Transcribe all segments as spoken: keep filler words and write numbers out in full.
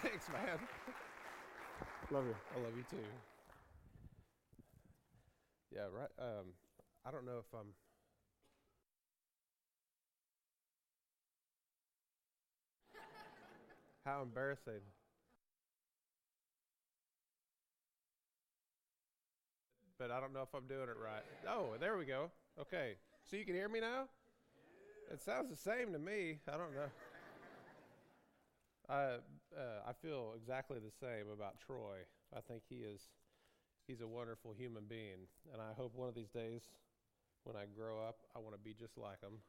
Thanks, man. Love you. I love you too. Yeah, right. Um, I don't know if I'm. How embarrassing. But I don't know if I'm doing it right. Oh, there we go. Okay. So you can hear me now? It sounds the same to me. I don't know. I uh, I feel exactly the same about Troy. I think he is he's a wonderful human being, and I hope one of these days when I grow up, I want to be just like him.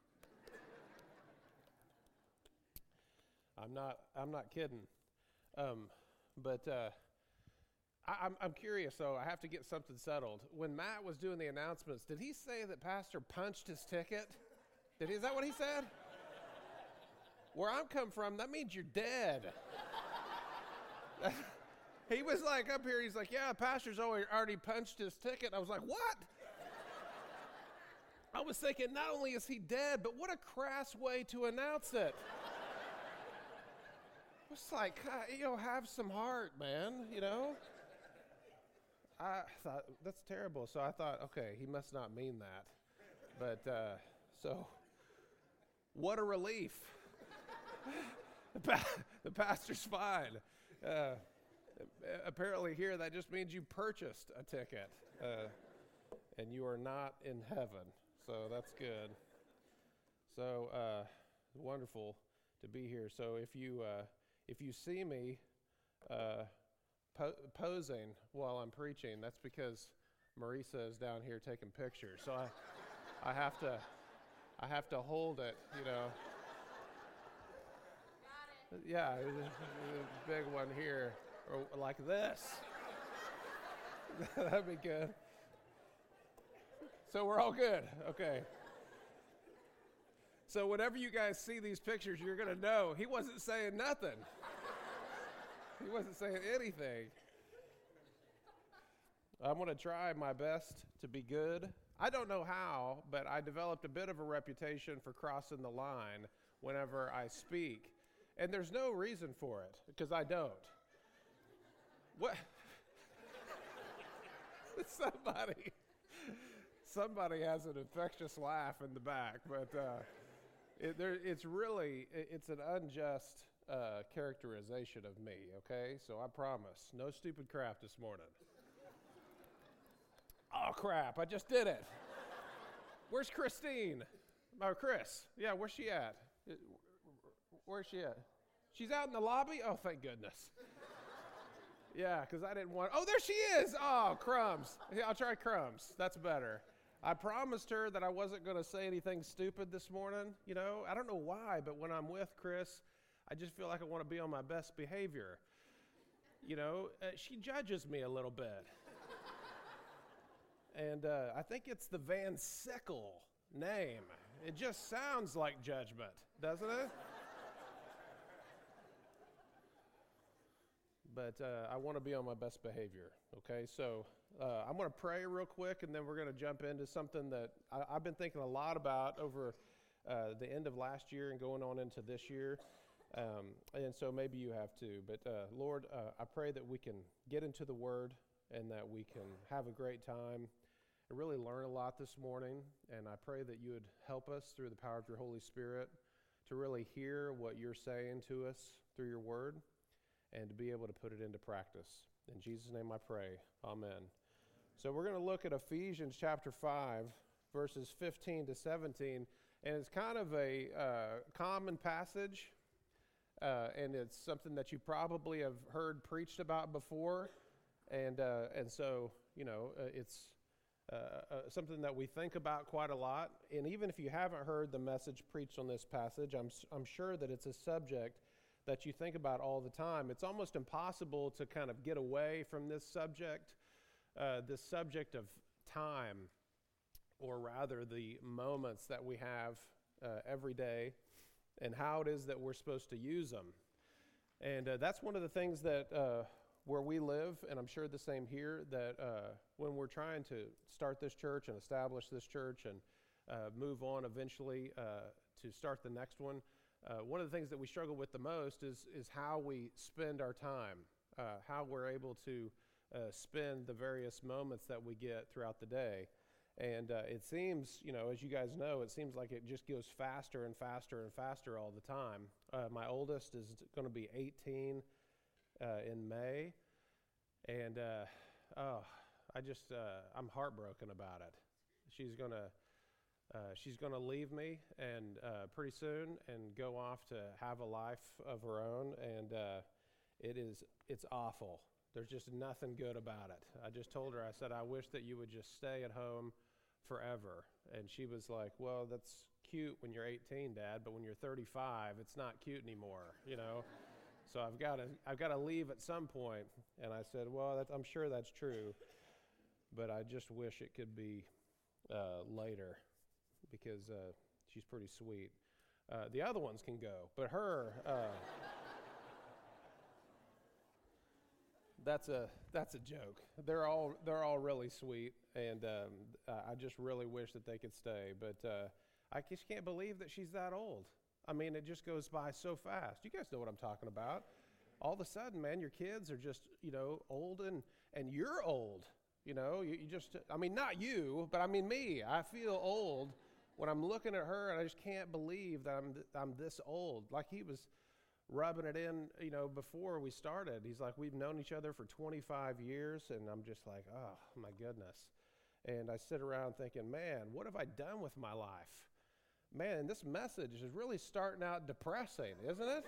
I'm not I'm not kidding. Um, but uh, I, I'm I'm curious though. I have to get something settled. When Matt was doing the announcements, did he say that Pastor punched his ticket? Did he, is that what he said? Where I'm come from, that means you're dead. He was like up here, he's like, yeah, Pastor's already punched his ticket. I was like, what? I was thinking, not only is he dead, but what a crass way to announce it. It's like, you know, have some heart, man, you know? I thought, that's terrible. So I thought, okay, he must not mean that. But, uh, so, what a relief. The, pa- the pastor's fine. Uh, apparently here that just means you purchased a ticket uh, and you are not in heaven. So that's good. So uh, wonderful to be here. So if you uh, if you see me uh, po- posing while I'm preaching, that's because Marisa is down here taking pictures. So I I have to I have to hold it, you know. Yeah, a big one here, or like this. That'd be good. So we're all good. Okay. So whenever you guys see these pictures, you're going to know he wasn't saying nothing. He wasn't saying anything. I'm going to try my best to be good. I don't know how, but I developed a bit of a reputation for crossing the line whenever I speak. And there's no reason for it, because I don't. What? somebody, somebody has an infectious laugh in the back, but uh, it, there, it's really, it, it's an unjust uh, characterization of me, okay? So I promise, no stupid crap this morning. Oh, crap, I just did it. Where's Christine? Or Chris? Yeah, where's she at? Where's she at? She's out in the lobby? Oh, thank goodness. Yeah, because I didn't want... Oh, there she is! Oh, crumbs. Yeah, I'll try crumbs. That's better. I promised her that I wasn't going to say anything stupid this morning. You know, I don't know why, but when I'm with Chris, I just feel like I want to be on my best behavior. You know, uh, she judges me a little bit. And uh, I think it's the Van Sickle name. It just sounds like judgment, doesn't it? But uh, I want to be on my best behavior, okay? So uh, I'm going to pray real quick, and then we're going to jump into something that I, I've been thinking a lot about over uh, the end of last year and going on into this year. Um, and so maybe you have too. But uh, Lord, uh, I pray that we can get into the Word and that we can have a great time and really learn a lot this morning. And I pray that you would help us through the power of your Holy Spirit to really hear what you're saying to us through your Word, and to be able to put it into practice. In Jesus' name I pray, amen. So we're going to look at Ephesians chapter five, verses fifteen to seventeen, and it's kind of a uh, common passage, uh, and it's something that you probably have heard preached about before, and uh, and so, you know, uh, it's uh, uh, something that we think about quite a lot, and even if you haven't heard the message preached on this passage, I'm I'm sure that it's a subject that you think about all the time. It's almost impossible to kind of get away from this subject, uh, this subject of time, or rather the moments that we have uh, every day and how it is that we're supposed to use them. And uh, that's one of the things that uh, where we live, and I'm sure the same here, that uh, when we're trying to start this church and establish this church and uh, move on eventually uh, to start the next one, uh, one of the things that we struggle with the most is is how we spend our time, uh, how we're able to uh, spend the various moments that we get throughout the day. And uh, it seems, you know, as you guys know, it seems like it just goes faster and faster and faster all the time. Uh, my oldest is going to be eighteen uh, in May, and uh, oh, I just uh, I'm heartbroken about it. She's gonna uh, she's gonna leave me and uh, pretty soon and go off to have a life of her own, and uh, it is it's awful. There's just nothing good about it. I just told her, I said, I wish that you would just stay at home forever. And she was like, well, that's cute when you're eighteen, Dad, but when you're thirty-five, it's not cute anymore, you know? So I've got to I've got to leave at some point. And I said, well, that's, I'm sure that's true, but I just wish it could be uh, later because uh, she's pretty sweet. Uh, the other ones can go, but her... Uh, That's a that's a joke. They're all they're all really sweet, and um, I just really wish that they could stay. But uh, I just can't believe that she's that old. I mean, it just goes by so fast. You guys know what I'm talking about. All of a sudden, man, your kids are just you know old, and and you're old. You know, you, you just I mean, not you, but I mean me. I feel old when I'm looking at her, and I just can't believe that I'm th- I'm this old. Like he was rubbing it in, you know, before we started. He's like, we've known each other for twenty-five years, and I'm just like, oh, my goodness. And I sit around thinking, man, what have I done with my life? Man, this message is really starting out depressing, isn't it?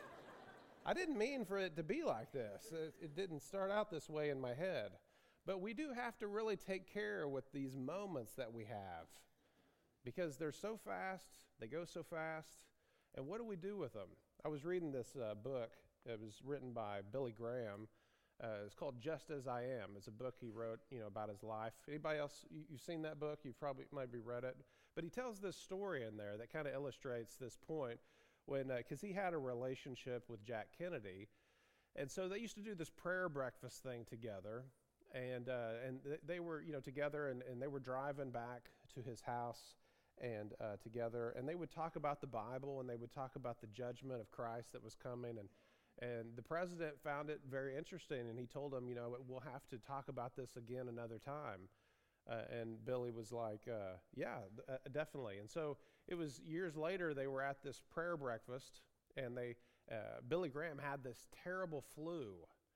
I didn't mean for it to be like this. It, it didn't start out this way in my head. But we do have to really take care with these moments that we have because they're so fast, they go so fast, and what do we do with them? I was reading this uh, book. It was written by Billy Graham. Uh, it's called Just As I Am. It's a book he wrote, you know, about his life. Anybody else, you, you've seen that book? You've probably maybe read it. But he tells this story in there that kind of illustrates this point when, because uh, he had a relationship with Jack Kennedy. And so they used to do this prayer breakfast thing together. And uh, and th- they were, you know, together, and, and they were driving back to his house and uh, together, and they would talk about the Bible, and they would talk about the judgment of Christ that was coming, and and the president found it very interesting, and he told him, you know, we'll have to talk about this again another time, uh, and Billy was like, uh, yeah, th- uh, definitely, and so it was years later, they were at this prayer breakfast, and they, uh, Billy Graham had this terrible flu,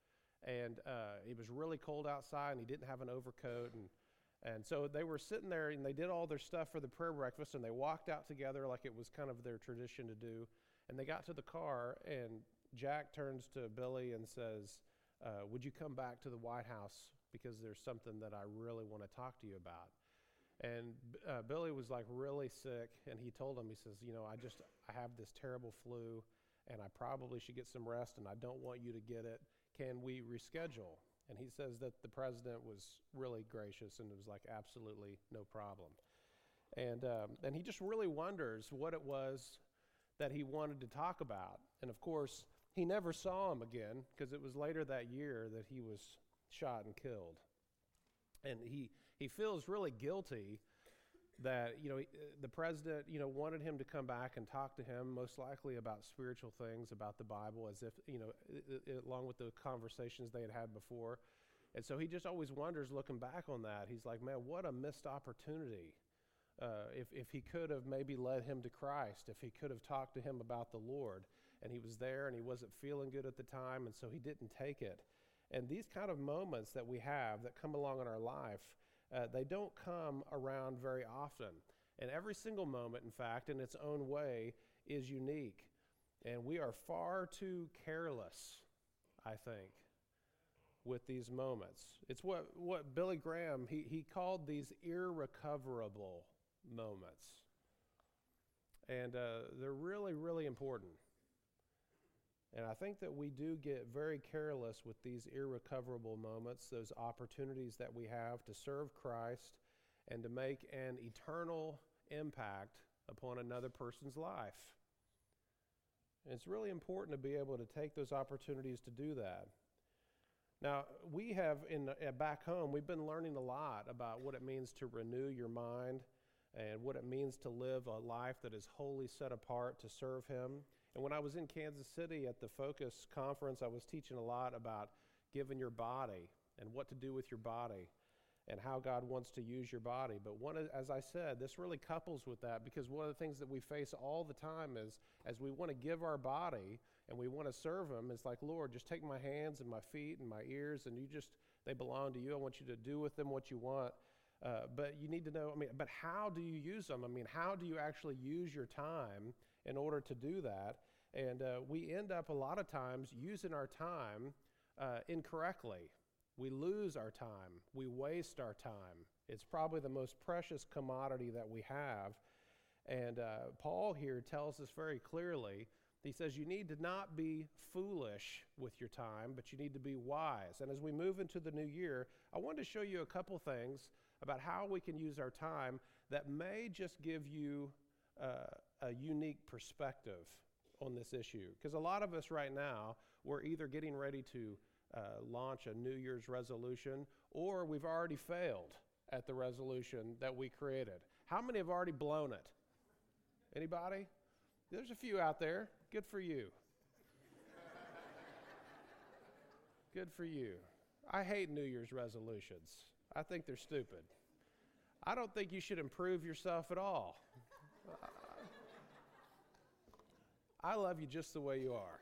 and uh, it was really cold outside, and he didn't have an overcoat, and And so they were sitting there, and they did all their stuff for the prayer breakfast, and they walked out together like it was kind of their tradition to do. And they got to the car, and Jack turns to Billy and says, uh, would you come back to the White House because there's something that I really want to talk to you about. And uh, Billy was like really sick, and he told him, he says, you know, I just, I have this terrible flu, and I probably should get some rest, and I don't want you to get it. Can we reschedule? And he says that the president was really gracious and it was like, absolutely no problem. And um, and he just really wonders what it was that he wanted to talk about. And of course, he never saw him again because it was later that year that he was shot and killed. And he, he feels really guilty that, you know, the president, you know, wanted him to come back and talk to him, most likely about spiritual things, about the Bible, as if, you know, it, it, along with the conversations they had had before. And so he just always wonders, looking back on that, he's like, man, what a missed opportunity. Uh, if, if he could have maybe led him to Christ, if he could have talked to him about the Lord, and he was there and he wasn't feeling good at the time, and so he didn't take it. And these kind of moments that we have that come along in our life, Uh, they don't come around very often. And every single moment, in fact, in its own way, is unique. And we are far too careless, I think, with these moments. It's what, what Billy Graham, he, he called these irrecoverable moments. And uh, they're really, really important. And I think that we do get very careless with these irrecoverable moments, those opportunities that we have to serve Christ and to make an eternal impact upon another person's life. And it's really important to be able to take those opportunities to do that. Now, we have, in uh, back home, we've been learning a lot about what it means to renew your mind and what it means to live a life that is wholly set apart to serve Him. And when I was in Kansas City at the Focus conference, I was teaching a lot about giving your body and what to do with your body and how God wants to use your body. But one, of- as I said, this really couples with that, because one of the things that we face all the time is as we want to give our body and we want to serve Him, it's like, Lord, just take my hands and my feet and my ears, and you just, they belong to you. I want you to do with them what you want. Uh, but you need to know, I mean, but how do you use them? I mean, how do you actually use your time in order to do that? And uh, we end up a lot of times using our time uh, incorrectly. We lose our time. We waste our time. It's probably the most precious commodity that we have. And uh, Paul here tells us very clearly, he says you need to not be foolish with your time, but you need to be wise. And as we move into the new year, I wanted to show you a couple things about how we can use our time that may just give you uh, a unique perspective on this issue. Because a lot of us right now, we're either getting ready to uh, launch a New Year's resolution, or we've already failed at the resolution that we created. How many have already blown it? Anybody? There's a few out there. Good for you. Good for you. I hate New Year's resolutions. I think they're stupid. I don't think you should improve yourself at all. I love you just the way you are.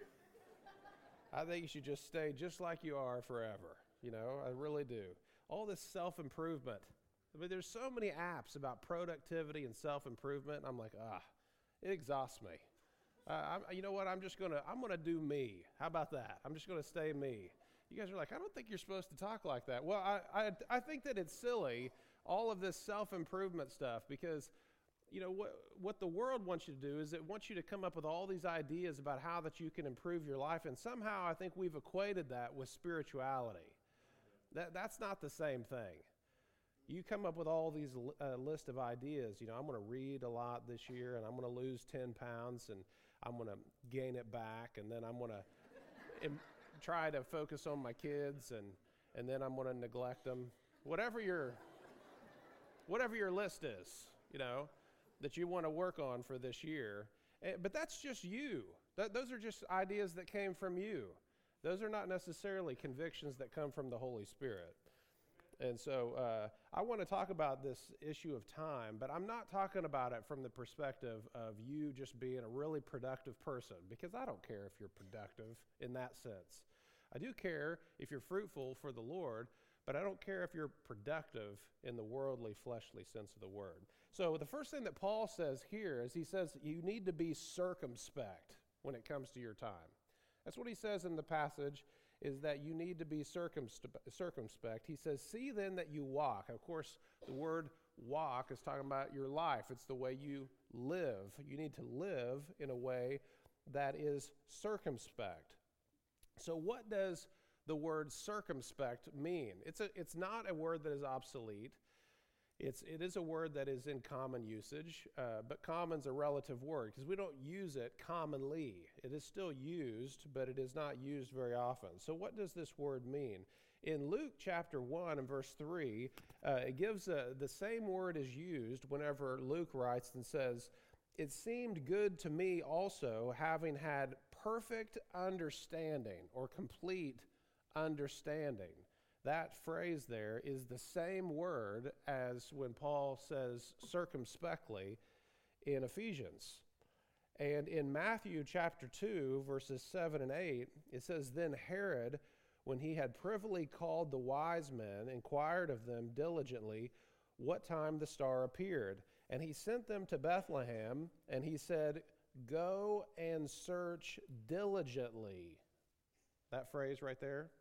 I think you should just stay just like you are forever. You know, I really do. All this self-improvement. I mean, there's so many apps about productivity and self-improvement. I'm like, ah, it exhausts me. Uh, I, you know what? I'm just gonna, I'm gonna do me. How about that? I'm just gonna stay me. You guys are like, I don't think you're supposed to talk like that. Well, I, I, I think that it's silly, all of this self-improvement stuff, because, you know, what, what the world wants you to do is it wants you to come up with all these ideas about how that you can improve your life, and somehow I think we've equated that with spirituality. That, that's not the same thing. You come up with all these uh, list of ideas. You know, I'm going to read a lot this year, and I'm going to lose ten pounds, and I'm going to gain it back, and then I'm going to im- try to focus on my kids, and, and then I'm going to neglect them. Whatever your, whatever your list is, you know, that you want to work on for this year. Uh, but that's just you. Th- those are just ideas that came from you. Those are not necessarily convictions that come from the Holy Spirit. And so uh, I want to talk about this issue of time, but I'm not talking about it from the perspective of you just being a really productive person, because I don't care if you're productive in that sense. I do care if you're fruitful for the Lord, but I don't care if you're productive in the worldly, fleshly sense of the word. So the first thing that Paul says here is he says you need to be circumspect when it comes to your time. That's what he says in the passage, is that you need to be circumspect. He says, see then that you walk. Of course, the word walk is talking about your life. It's the way you live. You need to live in a way that is circumspect. So what does the word circumspect mean? It's a, it's not a word that is obsolete. It's, it is a word that is in common usage, uh, but common's a relative word because we don't use it commonly. It is still used, but it is not used very often. So what does this word mean? In Luke chapter one and verse three, uh, it gives a, the same word is used whenever Luke writes and says, it seemed good to me also, having had perfect understanding or complete understanding. That phrase there is the same word as when Paul says circumspectly in Ephesians. And in Matthew chapter two, verses seven and eight, it says, then Herod, when he had privily called the wise men, inquired of them diligently what time the star appeared. And he sent them to Bethlehem, and he said, go and search diligently. That phrase right there.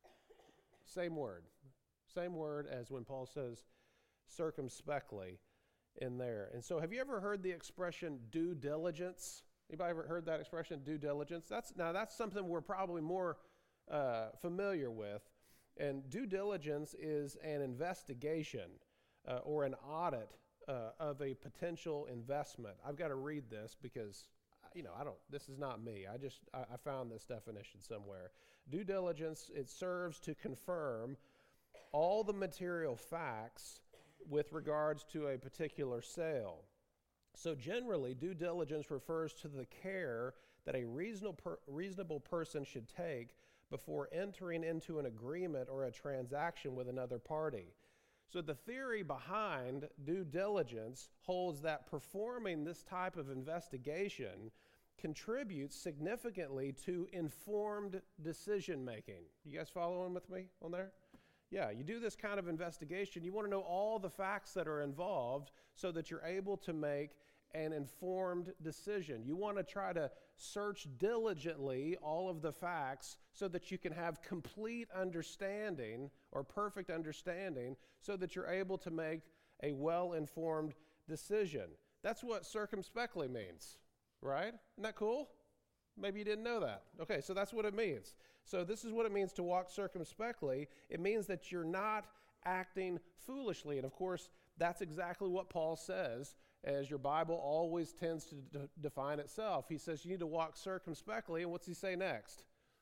Same word. Same word as when Paul says circumspectly in there. And so have you ever heard the expression due diligence? Anybody ever heard that expression, due diligence? That's now that's something we're probably more uh, familiar with. And due diligence is an investigation uh, or an audit uh, of a potential investment. I've got to read this because, you know, I don't, this is not me. I just, I, I found this definition somewhere. Due diligence, it serves to confirm all the material facts with regards to a particular sale. So generally, due diligence refers to the care that a reasonable, per, reasonable person should take before entering into an agreement or a transaction with another party. So the theory behind due diligence holds that performing this type of investigation contributes significantly to informed decision making. You guys following with me on there? Yeah, you do this kind of investigation, you want to know all the facts that are involved so that you're able to make an informed decision. You want to try to search diligently all of the facts so that you can have complete understanding or perfect understanding so that you're able to make a well-informed decision. That's what circumspectly means, right? Isn't that cool? Maybe you didn't know that. Okay, so that's what it means. So this is what it means to walk circumspectly. It means that you're not acting foolishly. And of course, that's exactly what Paul says, as your Bible always tends to d- define itself. He says you need to walk circumspectly, and what's he say next?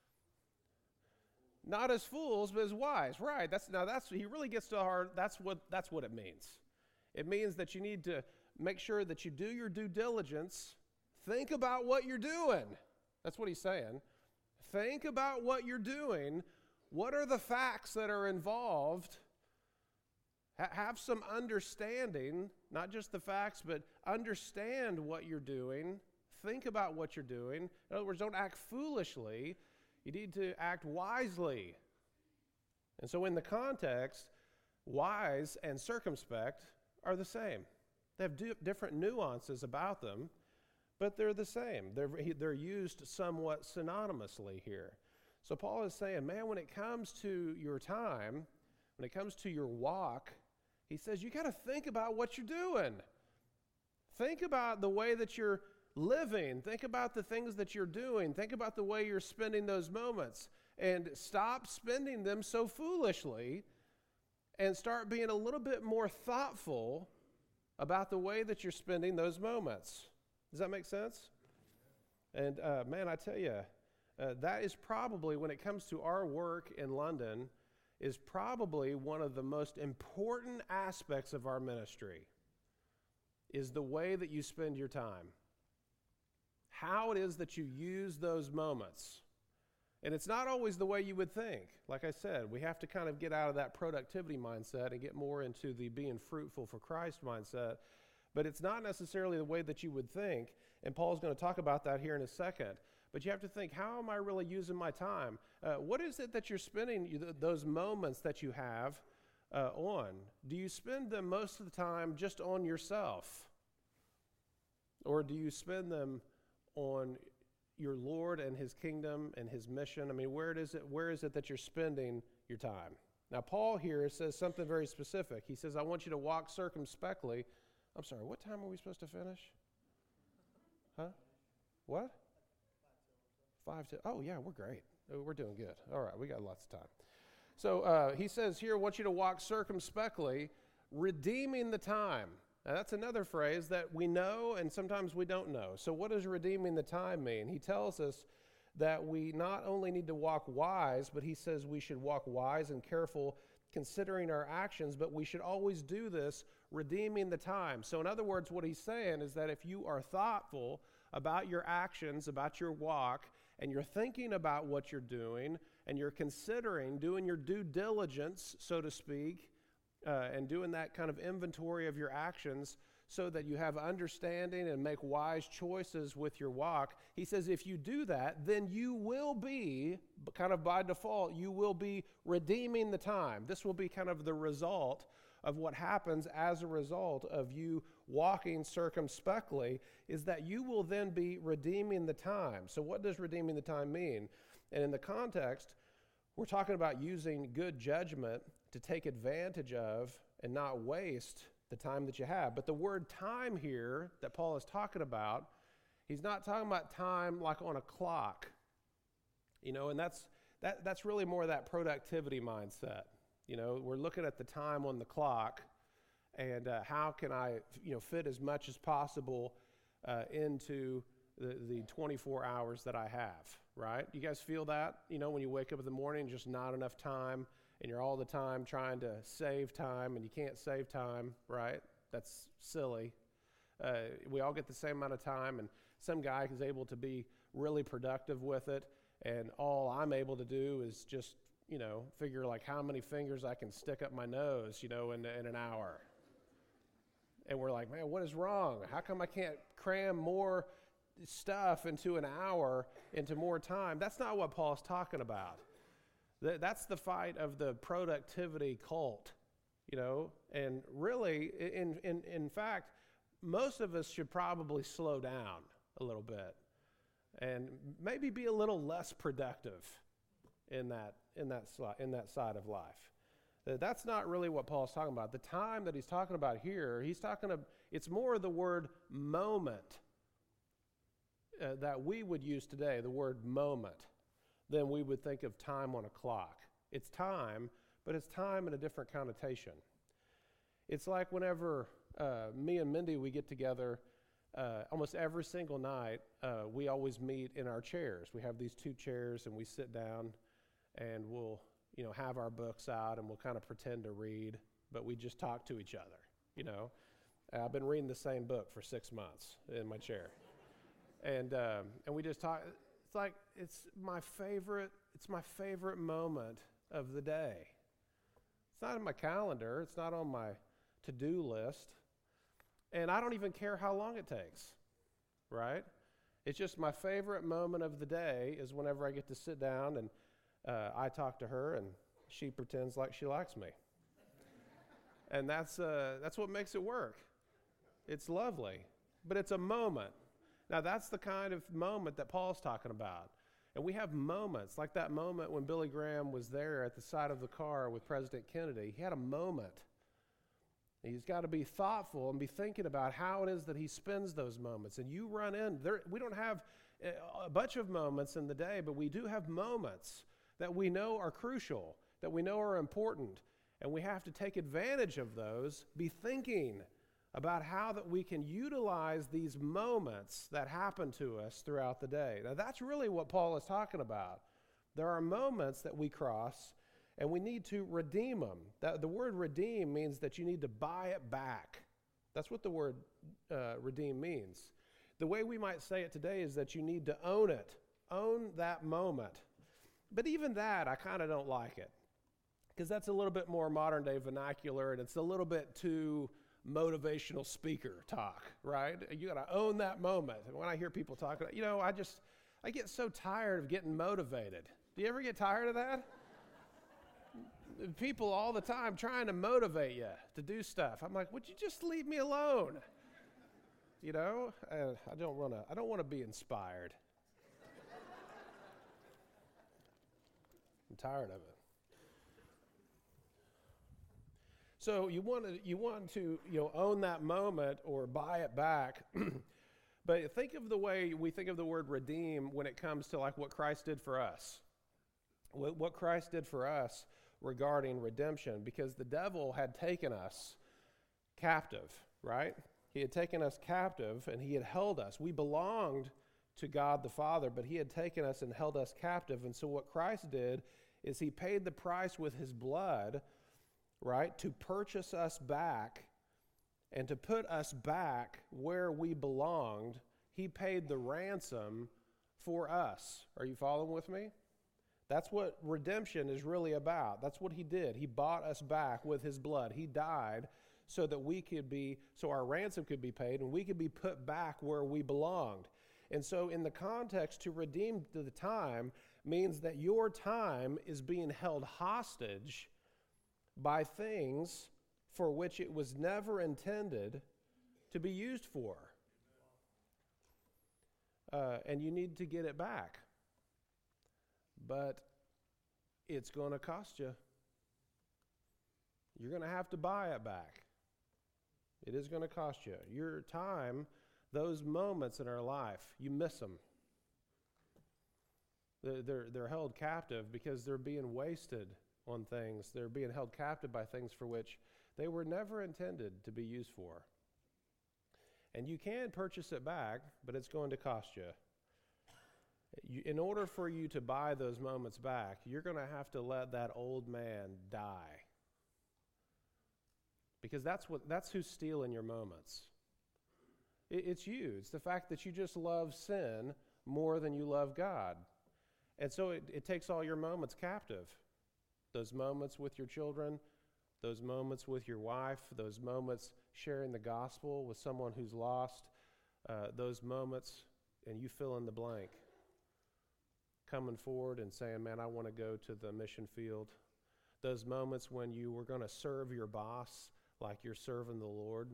Not as fools, but as wise. Right. That's now that's he really gets to the heart. That's what that's what it means. It means that you need to make sure that you do your due diligence. Think about what you're doing. That's what he's saying. Think about what you're doing. What are the facts that are involved? Ha- have some understanding, not just the facts, but understand what you're doing. Think about what you're doing. In other words, don't act foolishly. You need to act wisely. And so in the context, wise and circumspect are the same. They have di- different nuances about them, but they're the same. They're, they're used somewhat synonymously here. So Paul is saying, man, when it comes to your time, when it comes to your walk, he says you got to think about what you're doing. Think about the way that you're living. Think about the things that you're doing. Think about the way you're spending those moments. And stop spending them so foolishly and start being a little bit more thoughtful about the way that you're spending those moments. Does that make sense? And uh, man, I tell you, uh, that is probably, when it comes to our work in London, is probably one of the most important aspects of our ministry, is the way that you spend your time. How it is that you use those moments. And it's not always the way you would think. Like I said, we have to kind of get out of that productivity mindset and get more into the being fruitful for Christ mindset. But it's not necessarily the way that you would think. And Paul's going to talk about that here in a second. But you have to think, how am I really using my time? Uh, what is it that you're spending you, those moments that you have uh, on? Do you spend them most of the time just on yourself? Or do you spend them on your Lord and his kingdom and his mission? I mean, where is it, where is it that you're spending your time? Now, Paul here says something very specific. He says, I want you to walk circumspectly. I'm sorry, what time are we supposed to finish? Huh? What? Five to, oh yeah, we're great. We're doing good. All right, we got lots of time. So uh, he says here, I want you to walk circumspectly, redeeming the time. Now that's another phrase that we know and sometimes we don't know. So what does redeeming the time mean? He tells us that we not only need to walk wise, but he says we should walk wise and careful considering our actions, but we should always do this redeeming the time. So in other words, what he's saying is that if you are thoughtful about your actions, about your walk, and you're thinking about what you're doing, and you're considering doing your due diligence, so to speak, uh, and doing that kind of inventory of your actions so that you have understanding and make wise choices with your walk, he says if you do that, then you will be, kind of by default, you will be redeeming the time. This will be kind of the result of what happens as a result of you walking circumspectly, is that you will then be redeeming the time. So what does redeeming the time mean? And in the context, we're talking about using good judgment to take advantage of and not waste the time that you have. But the word time here that Paul is talking about, he's not talking about time like on a clock. You know, and that's that that's really more of that productivity mindset. You know, we're looking at the time on the clock and uh, how can I, you know, fit as much as possible uh, into the, the twenty-four hours that I have, right? You guys feel that? You know, when you wake up in the morning, just not enough time, and you're all the time trying to save time, and you can't save time, right? That's silly. Uh, we all get the same amount of time, and some guy is able to be really productive with it, and all I'm able to do is just, you know, figure like how many fingers I can stick up my nose, you know, in, in an hour. And we're like, man, what is wrong? How come I can't cram more stuff into an hour, into more time? That's not what Paul's talking about. Th- that's the fight of the productivity cult, you know. And really, in, in, in fact, most of us should probably slow down a little bit and maybe be a little less productive in that, in that, in that side of life. That's not really what Paul's talking about. The time that he's talking about here, he's talking about, it's more the word moment uh, that we would use today, the word moment, than we would think of time on a clock. It's time, but it's time in a different connotation. It's like whenever uh, me and Mindy, we get together, uh, almost every single night, uh, we always meet in our chairs. We have these two chairs, and we sit down, and we'll you know, have our books out, and we'll kind of pretend to read, but we just talk to each other, you know. I've been reading the same book for six months in my chair. And um, and we just talk. It's like, it's my favorite, it's my favorite moment of the day. It's not in my calendar. It's not on my to-do list. And I don't even care how long it takes, right? It's just my favorite moment of the day is whenever I get to sit down and Uh, I talk to her, and she pretends like she likes me. And that's uh, that's what makes it work. It's lovely, but it's a moment. Now, that's the kind of moment that Paul's talking about. And we have moments, like that moment when Billy Graham was there at the side of the car with President Kennedy. He had a moment. He's got to be thoughtful and be thinking about how it is that he spends those moments. And you run in, there, we don't have a bunch of moments in the day, but we do have moments that we know are crucial, that we know are important, and we have to take advantage of those, be thinking about how that we can utilize these moments that happen to us throughout the day. Now, that's really what Paul is talking about. There are moments that we cross, and we need to redeem them. That, the word redeem means that you need to buy it back. That's what the word uh, redeem means. The way we might say it today is that you need to own it, own that moment. But even that, I kind of don't like it, because that's a little bit more modern day vernacular, and it's a little bit too motivational speaker talk, right? You got to own that moment. And when I hear people talk, you know, I just, I get so tired of getting motivated. Do you ever get tired of that? People all the time trying to motivate you to do stuff. I'm like, would you just leave me alone? You know, uh, I don't want to, I don't want to be inspired. I'm tired of it. So you want to you want to you know own that moment or buy it back, but think of the way we think of the word redeem when it comes to like what Christ did for us. What, what Christ did for us regarding redemption, because the devil had taken us captive, right? He had taken us captive and he had held us. We belonged to God the Father, but he had taken us and held us captive. And so what Christ did is he paid the price with his blood, right, to purchase us back and to put us back where we belonged. He paid the ransom for us. Are you following with me? That's what redemption is really about. That's what he did. He bought us back with his blood. He died so that we could be, so our ransom could be paid and we could be put back where we belonged. And so in the context, to redeem the time means that your time is being held hostage by things for which it was never intended to be used for. Uh, and you need to get it back. But it's going to cost you. You're going to have to buy it back. It is going to cost you. Your time, those moments in our life, you miss them. They're, they're, they're held captive because they're being wasted on things. They're being held captive by things for which they were never intended to be used for. And you can purchase it back, but it's going to cost you. You, in order for you to buy those moments back, you're going to have to let that old man die. Because that's what that's who's stealing your moments. It, it's you. It's the fact that you just love sin more than you love God. And so it, it takes all your moments captive. Those moments with your children, those moments with your wife, those moments sharing the gospel with someone who's lost, uh, those moments, and you fill in the blank. Coming forward and saying, man, I want to go to the mission field. Those moments when you were going to serve your boss like you're serving the Lord.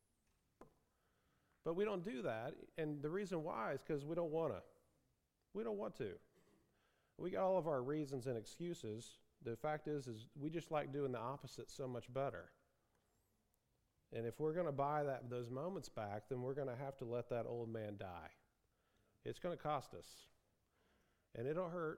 But we don't do that, and the reason why is because we don't want to. We don't want to. We got all of our reasons and excuses. The fact is, is we just like doing the opposite so much better. And if we're going to buy that those moments back, then we're going to have to let that old man die. It's going to cost us. And it'll hurt,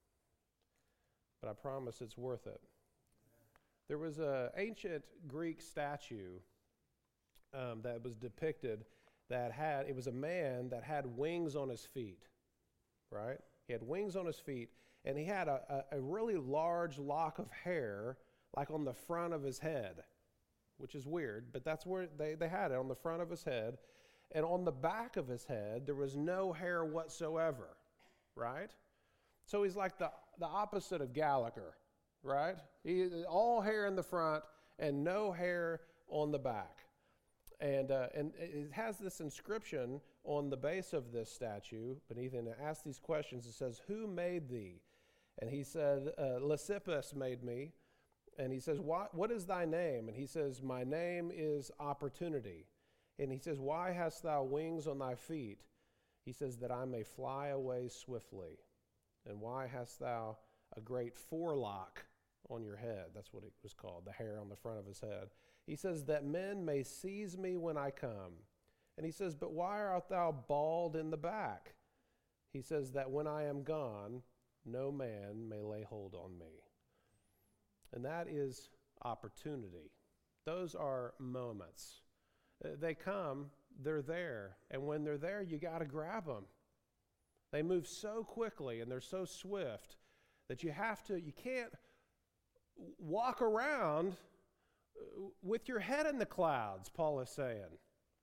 but I promise it's worth it. There was an ancient Greek statue um, that was depicted that had, it was a man that had wings on his feet, right? He had wings on his feet, and he had a, a, a really large lock of hair, like on the front of his head, which is weird, but that's where they, they had it, on the front of his head. And on the back of his head, there was no hair whatsoever, right? So he's like the, the opposite of Gallagher, right? He, all hair in the front and no hair on the back. And uh, and it has this inscription on the base of this statue beneath it, and it asks these questions. It says, who made thee? And he said, uh, Lysippus made me. And he says, what, what is thy name? And he says, my name is Opportunity. And he says, why hast thou wings on thy feet? He says, that I may fly away swiftly. And why hast thou a great forelock on your head? That's what it was called, the hair on the front of his head. He says, that men may seize me when I come. And he says, but why art thou bald in the back? He says, that when I am gone, no man may lay hold on me. And that is opportunity. Those are moments. Uh, they come, they're there. And when they're there, you got to grab them. They move so quickly and they're so swift that you have to, you can't walk around with your head in the clouds, Paul is saying.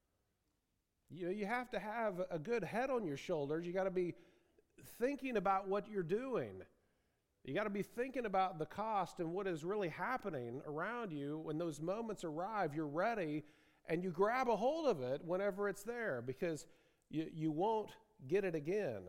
You know, you have to have a good head on your shoulders. You got to be thinking about what you're doing. You got to be thinking about the cost and what is really happening around you. When those moments arrive, you're ready and you grab a hold of it whenever it's there, because you, you won't get it again.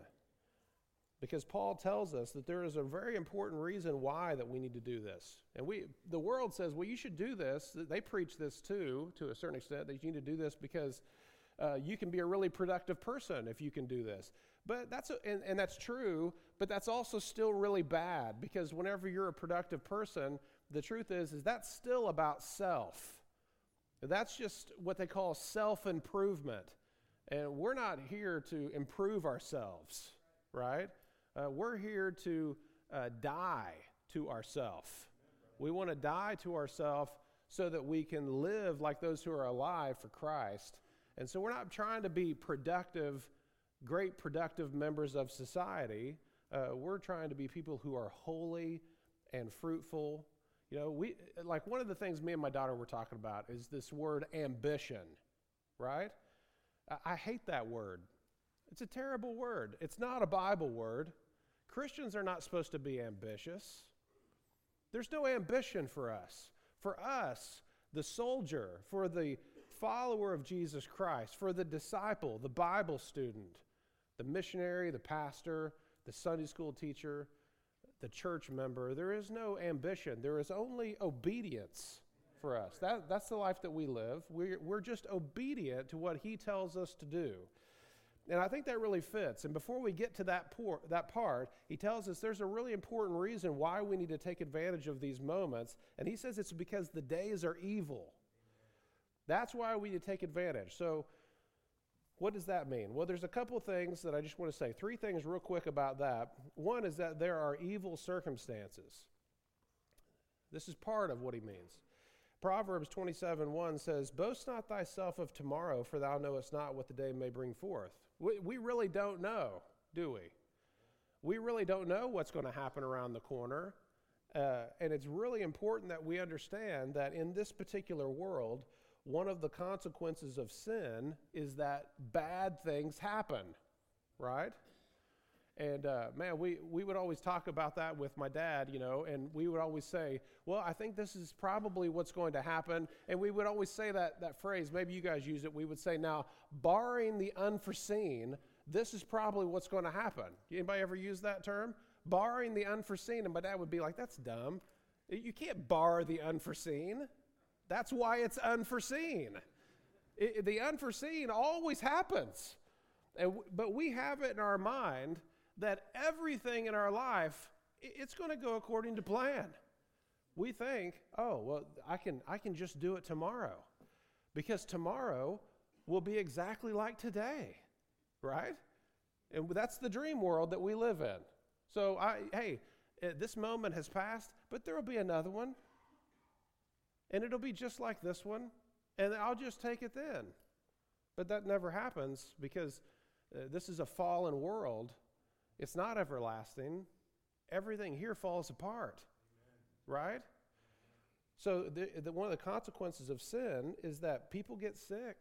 Because Paul tells us that there is a very important reason why that we need to do this. And we, the world says, well, you should do this. They preach this too, to a certain extent, that you need to do this because uh, you can be a really productive person if you can do this. But that's, a, and, and that's true, but that's also still really bad, because whenever you're a productive person, the truth is, is that's still about self. That's just what they call self-improvement. And we're not here to improve ourselves, right? Uh, we're here to uh, die to ourselves. We want to die to ourselves so that we can live like those who are alive for Christ. And so we're not trying to be productive, great productive members of society. Uh, we're trying to be people who are holy and fruitful. You know, we like one of the things me and my daughter were talking about is this word ambition, right? I, I hate that word. It's a terrible word. It's not a Bible word. Christians are not supposed to be ambitious. There's no ambition for us. For us, the soldier, for the follower of Jesus Christ, for the disciple, the Bible student, the missionary, the pastor, the Sunday school teacher, the church member, there is no ambition. There is only obedience for us. That, that's the life that we live. We're, we're just obedient to what he tells us to do. And I think that really fits. And before we get to that, por- that part, he tells us there's a really important reason why we need to take advantage of these moments. And he says it's because the days are evil. That's why we need to take advantage. So what does that mean? Well, there's a couple things that I just want to say. Three things real quick about that. One is that there are evil circumstances. This is part of what he means. Proverbs twenty-seven one says, boast not thyself of tomorrow, for thou knowest not what the day may bring forth. We, we really don't know, do we? We really don't know what's going to happen around the corner. Uh, and it's really important that we understand that in this particular world, one of the consequences of sin is that bad things happen, right? And uh, man, we, we would always talk about that with my dad, you know, and we would always say, well, I think this is probably what's going to happen. And we would always say that, that phrase, maybe you guys use it, we would say, now, barring the unforeseen, this is probably what's going to happen. Anybody ever use that term? Barring the unforeseen. And my dad would be like, that's dumb. You can't bar the unforeseen. That's why it's unforeseen. It, the unforeseen always happens. And w- but we have it in our mind that everything in our life, it's going to go according to plan. We think, oh, well, I can I can just do it tomorrow, because tomorrow will be exactly like today, right? And that's the dream world that we live in. So, I hey, this moment has passed, but there will be another one, and it'll be just like this one, and I'll just take it then. But that never happens, because uh, this is a fallen world. It's not everlasting. Everything here falls apart, Amen. Right? So the, the, one of the consequences of sin is that people get sick.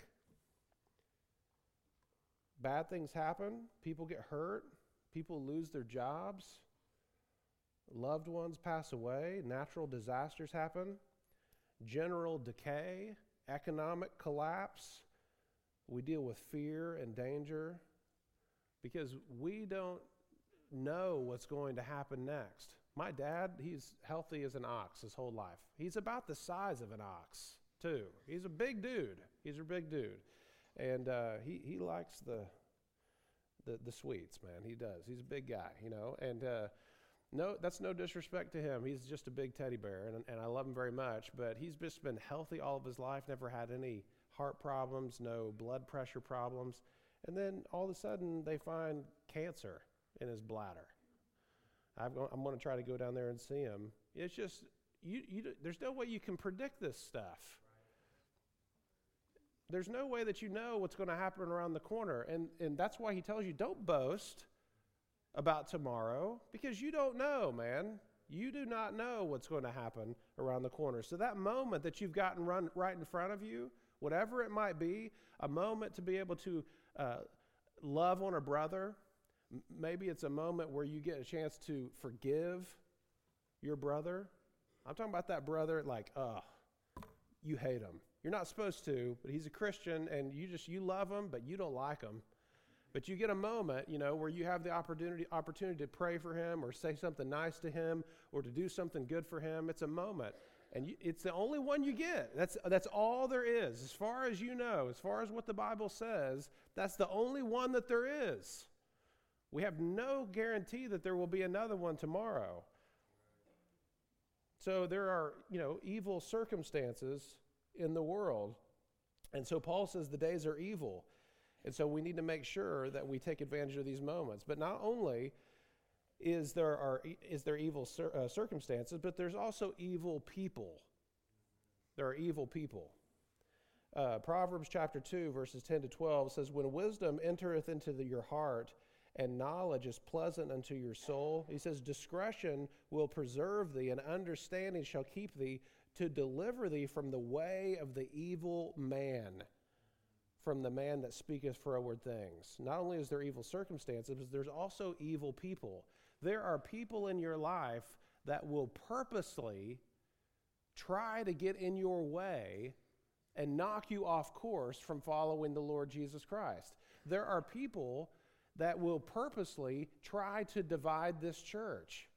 Bad things happen. People get hurt. People lose their jobs. Loved ones pass away. Natural disasters happen. General decay. Economic collapse. We deal with fear and danger because we don't know what's going to happen next. My dad, he's healthy as an ox his whole life. He's about the size of an ox, too. He's a big dude. He's a big dude. And uh, he, he likes the, the the sweets, man. He does. He's a big guy, you know. And uh, no, that's no disrespect to him. He's just a big teddy bear, and, and I love him very much. But he's just been healthy all of his life, never had any heart problems, no blood pressure problems. And then all of a sudden, they find cancer in his bladder. I've go, I'm going to try to go down there and see him. It's just, you, you, there's no way you can predict this stuff. There's no way that you know what's going to happen around the corner. And, and that's why he tells you, don't boast about tomorrow, because you don't know, man. You do not know what's going to happen around the corner. So that moment that you've gotten run right in front of you, whatever it might be, a moment to be able to uh, love on a brother. Maybe it's a moment where you get a chance to forgive your brother. I'm talking about that brother like, oh, you hate him. You're not supposed to, but he's a Christian, and you just, you love him, but you don't like him. But you get a moment, you know, where you have the opportunity opportunity to pray for him or say something nice to him or to do something good for him. It's a moment. And you, it's the only one you get. That's that's all there is. As far as you know, as far as what the Bible says, that's the only one that there is. We have no guarantee that there will be another one tomorrow. So there are, you know, evil circumstances in the world. And so Paul says the days are evil. And so we need to make sure that we take advantage of these moments. But not only is there are is there evil cir- uh, circumstances, but there's also evil people. There are evil people. Uh, Proverbs chapter two, verses ten to twelve says, when wisdom entereth into the, your heart, and knowledge is pleasant unto your soul. He says, discretion will preserve thee, and understanding shall keep thee, to deliver thee from the way of the evil man, from the man that speaketh froward things. Not only is there evil circumstances, but there's also evil people. There are people in your life that will purposely try to get in your way and knock you off course from following the Lord Jesus Christ. There are people that will purposely try to divide this church.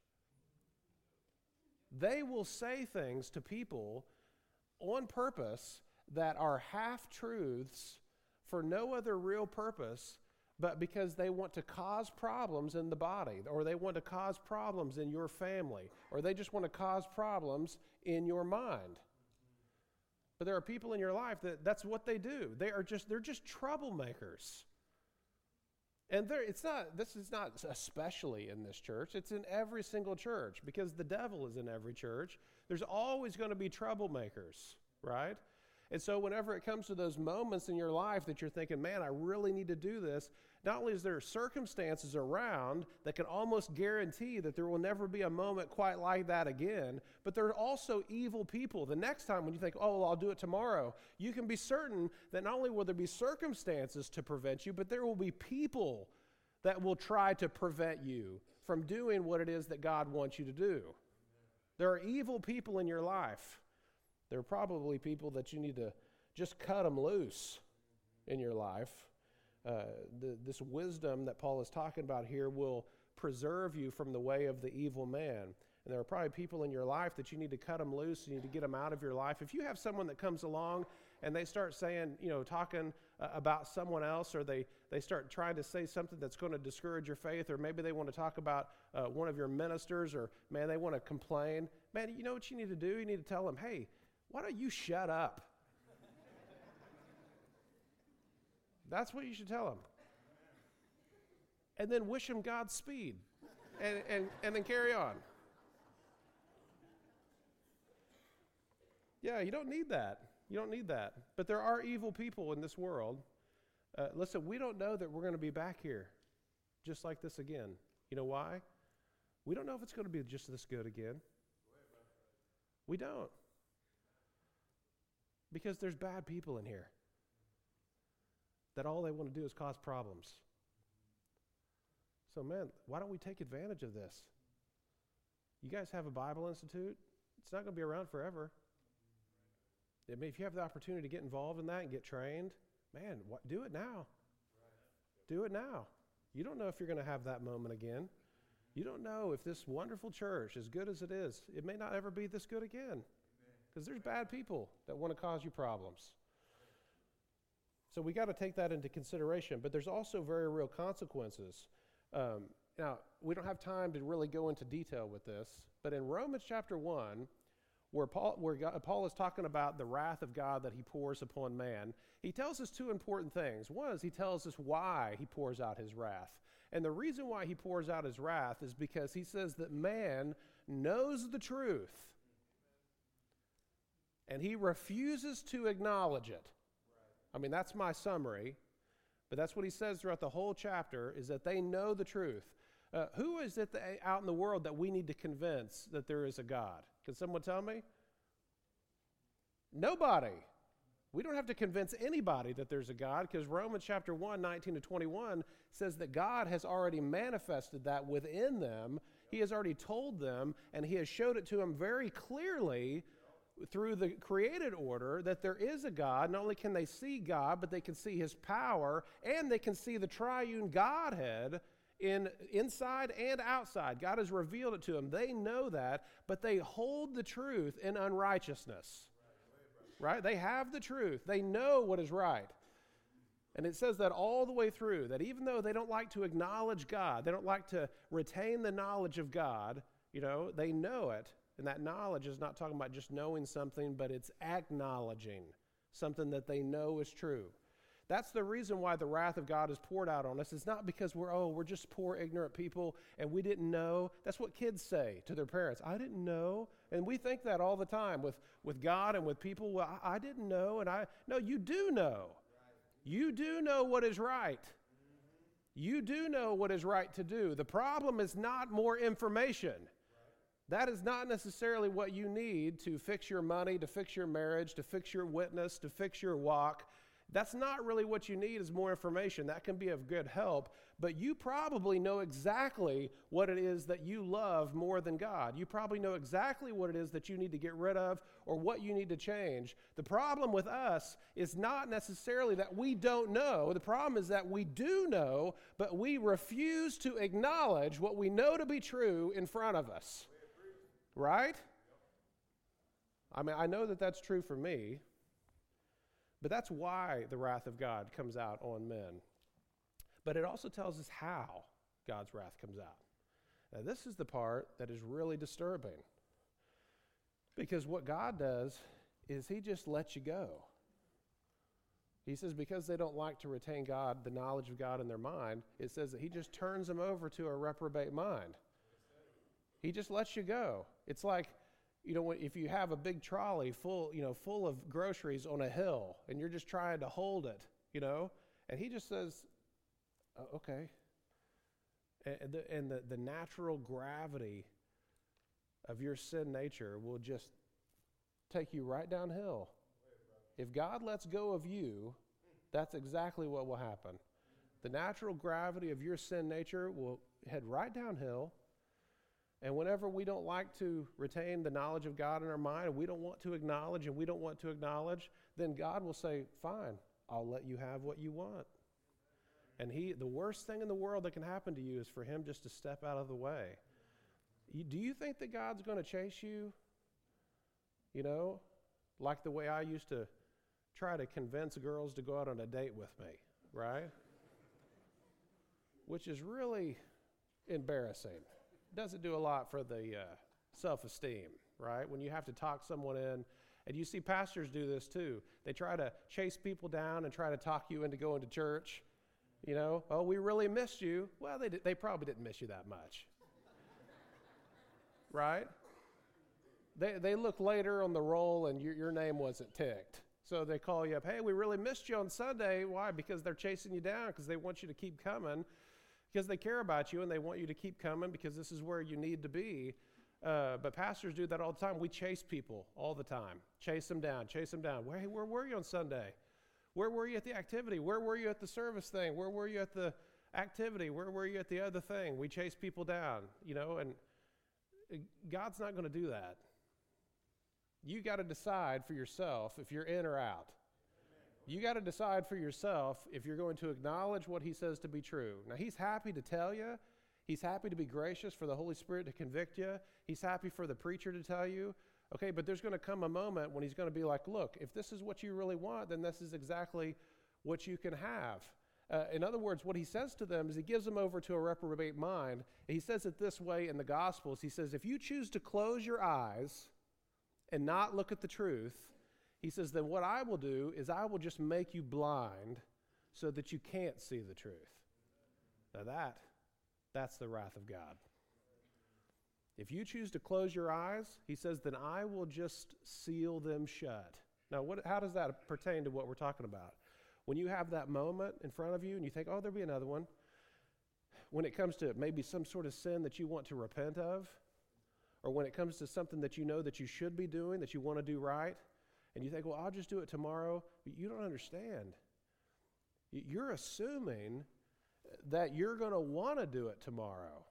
They will say things to people on purpose that are half-truths for no other real purpose, but because they want to cause problems in the body, or they want to cause problems in your family, or they just want to cause problems in your mind. But there are people in your life that that's what they do. They are just, they're just troublemakers. And there, it's not, this is not especially in this church. It's in every single church, because the devil is in every church. There's always going to be troublemakers, right? And so whenever it comes to those moments in your life that you're thinking, man, I really need to do this, not only is there circumstances around that can almost guarantee that there will never be a moment quite like that again, but there are also evil people. The next time when you think, oh, well, I'll do it tomorrow, you can be certain that not only will there be circumstances to prevent you, but there will be people that will try to prevent you from doing what it is that God wants you to do. There are evil people in your life. There are probably people that you need to just cut them loose in your life. Uh, the, this wisdom that Paul is talking about here will preserve you from the way of the evil man. And there are probably people in your life that you need to cut them loose, you need to get them out of your life. If you have someone that comes along and they start saying, you know, talking uh, about someone else, or they, they start trying to say something that's going to discourage your faith, or maybe they want to talk about uh, one of your ministers, or, man, they want to complain. Man, you know what you need to do? You need to tell them, hey, why don't you shut up? That's what you should tell them. And then wish them Godspeed, and, and, and then carry on. Yeah, you don't need that. You don't need that. But there are evil people in this world. Uh, listen, we don't know that we're going to be back here just like this again. You know why? We don't know if it's going to be just this good again. We don't. Because there's bad people in here that all they want to do is cause problems. So, man, why don't we take advantage of this? You guys have a Bible Institute. It's not going to be around forever. I mean, if you have the opportunity to get involved in that and get trained, man, what, do it now. Do it now. You don't know if you're going to have that moment again. You don't know if this wonderful church, as good as it is, it may not ever be this good again. Because there's bad people that want to cause you problems. So we got to take that into consideration. But there's also very real consequences. Um, now, we don't have time to really go into detail with this, but in Romans chapter one, where Paul, where God, Paul is talking about the wrath of God that he pours upon man, he tells us two important things. One is he tells us why he pours out his wrath. And the reason why he pours out his wrath is because he says that man knows the truth, and he refuses to acknowledge it. I mean, that's my summary, but that's what he says throughout the whole chapter, is that they know the truth. Uh, who is it that, out in the world that we need to convince that there is a God? Can someone tell me? Nobody. We don't have to convince anybody that there's a God, because Romans chapter one, nineteen to twenty-one says that God has already manifested that within them. He has already told them, and he has showed it to them very clearly through the created order, that there is a God. Not only can they see God, but they can see his power, and they can see the triune Godhead in inside and outside. God has revealed it to them. They know that, but they hold the truth in unrighteousness. Right? They have the truth. They know what is right. And it says that all the way through, that even though they don't like to acknowledge God, they don't like to retain the knowledge of God, you know, they know it. And that knowledge is not talking about just knowing something, but it's acknowledging something that they know is true. That's the reason why the wrath of God is poured out on us. It's not because we're, oh, we're just poor, ignorant people, and we didn't know. That's what kids say to their parents. I didn't know. And we think that all the time with, with God and with people. Well, I, I didn't know, and I, no, you do know. You do know what is right. You do know what is right to do. The problem is not more information. That is not necessarily what you need to fix your money, to fix your marriage, to fix your witness, to fix your walk. That's not really what you need, is more information. That can be of good help, but you probably know exactly what it is that you love more than God. You probably know exactly what it is that you need to get rid of or what you need to change. The problem with us is not necessarily that we don't know. The problem is that we do know, but we refuse to acknowledge what we know to be true in front of us. Right? I mean, I know that that's true for me. But that's why the wrath of God comes out on men. But it also tells us how God's wrath comes out. Now, this is the part that is really disturbing. Because what God does is he just lets you go. He says because they don't like to retain God, the knowledge of God in their mind, it says that he just turns them over to a reprobate mind. He just lets you go. It's like, you know, if you have a big trolley full, you know, full of groceries on a hill, and you're just trying to hold it, you know, and he just says, oh, okay. And, the, and the, the natural gravity of your sin nature will just take you right downhill. If God lets go of you, that's exactly what will happen. The natural gravity of your sin nature will head right downhill. And whenever we don't like to retain the knowledge of God in our mind, and we don't want to acknowledge, and we don't want to acknowledge, then God will say, fine, I'll let you have what you want. And he, the worst thing in the world that can happen to you is for him just to step out of the way. You, do you think that God's going to chase you? You know, like the way I used to try to convince girls to go out on a date with me, right? Which is really embarrassing. Doesn't do a lot for the uh, self-esteem, right? When you have to talk someone in, and you see pastors do this too. They try to chase people down and try to talk you into going to church. You know, oh, we really missed you. Well, they did, they probably didn't miss you that much, right? They they look later on the roll and your your name wasn't ticked. So they call you up, hey, we really missed you on Sunday. Why? Because they're chasing you down because they want you to keep coming. Because they care about you and they want you to keep coming because this is where you need to be. Uh, but pastors do that all the time. We chase people all the time. Chase them down, chase them down. Hey, where were you on Sunday? Where were you at the activity? Where were you at the service thing? Where were you at the activity? Where were you at the other thing? We chase people down, you know, and God's not going to do that. You got to decide for yourself if you're in or out. You got to decide for yourself if you're going to acknowledge what he says to be true. Now, he's happy to tell you. He's happy to be gracious for the Holy Spirit to convict you. He's happy for the preacher to tell you. Okay, but there's going to come a moment when he's going to be like, look, if this is what you really want, then this is exactly what you can have. Uh, in other words, what he says to them is he gives them over to a reprobate mind. And he says it this way in the Gospels. He says, if you choose to close your eyes and not look at the truth, he says, then what I will do is I will just make you blind so that you can't see the truth. Now that, that's the wrath of God. If you choose to close your eyes, he says, then I will just seal them shut. Now, what, how does that pertain to what we're talking about? When you have that moment in front of you and you think, oh, there'll be another one. When it comes to maybe some sort of sin that you want to repent of, or when it comes to something that you know that you should be doing, that you want to do right, and you think, well, I'll just do it tomorrow. But you don't understand. You're assuming that you're going to want to do it tomorrow.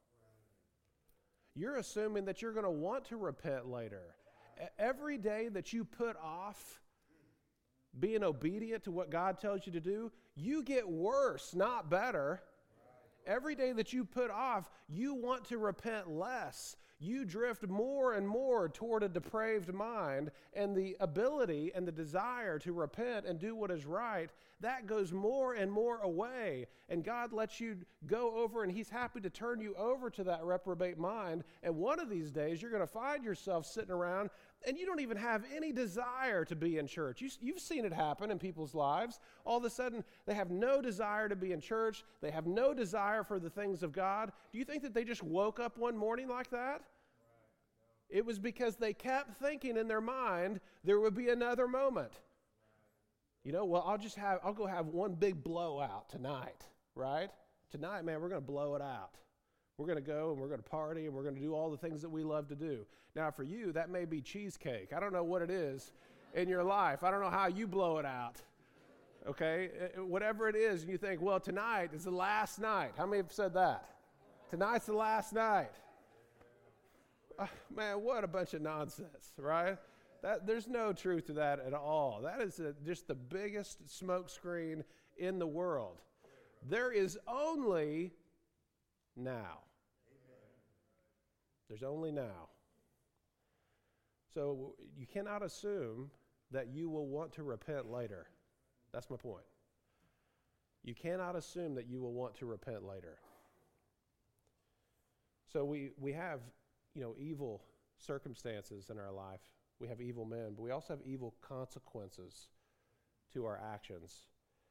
You're assuming that you're going to want to repent later. Every day that you put off being obedient to what God tells you to do, you get worse, not better. Every day that you put off, you want to repent less. You drift more and more toward a depraved mind, and the ability and the desire to repent and do what is right, that goes more and more away. And God lets you go over, and he's happy to turn you over to that reprobate mind. And one of these days, you're going to find yourself sitting around, and you don't even have any desire to be in church. You, you've seen it happen in people's lives. All of a sudden, they have no desire to be in church. They have no desire for the things of God. Do you think that they just woke up one morning like that? It was because they kept thinking in their mind there would be another moment. You know, well, I'll just have, I'll go have one big blowout tonight, right? Tonight, man, we're going to blow it out. We're going to go and we're going to party and we're going to do all the things that we love to do. Now, for you, that may be cheesecake. I don't know what it is in your life. I don't know how you blow it out, okay? Whatever it is, and you think, well, tonight is the last night. How many have said that? Tonight's the last night. Uh, man, what a bunch of nonsense, right? That, there's no truth to that at all. That is a, just the biggest smokescreen in the world. There is only now. There's only now. So you cannot assume that you will want to repent later. That's my point. You cannot assume that you will want to repent later. So we, we have, you know, evil circumstances in our life. We have evil men, but we also have evil consequences to our actions.